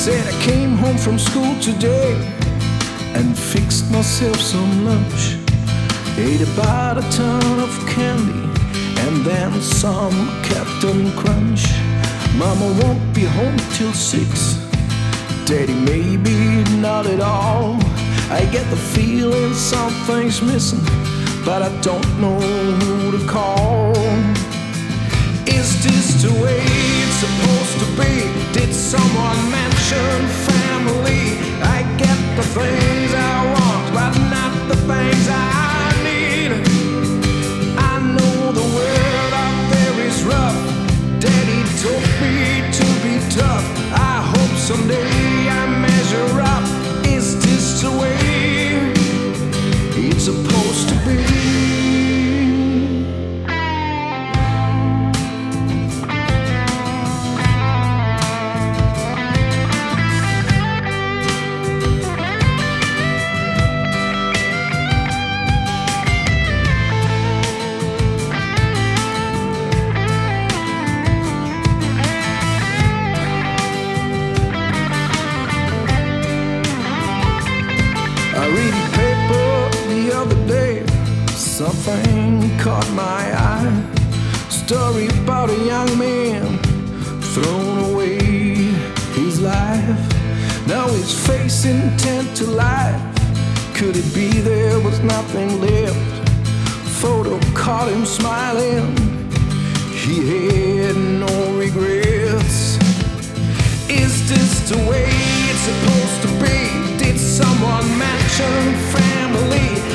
Said I came home from school today and fixed myself some lunch. Ate about a ton of candy and then some Captain Crunch. Mama won't be home till 6. Daddy maybe not at all. I get the feeling something's missing, but I don't know who to call. Is this the way it's supposed to be? Did someone mention family? I get the things I want, but not the things I need. I know the world out there is rough. Daddy told me to be tough. I hope someday I measure up. Is this the way it's supposed to be? I read the paper the other day, something caught my eye. Story about a young man thrown away his life. Now he's facing 10 to life. Could it be there was nothing left? Photo caught him smiling. He had no regrets. Is this the way it's supposed to be? Did someone mention family?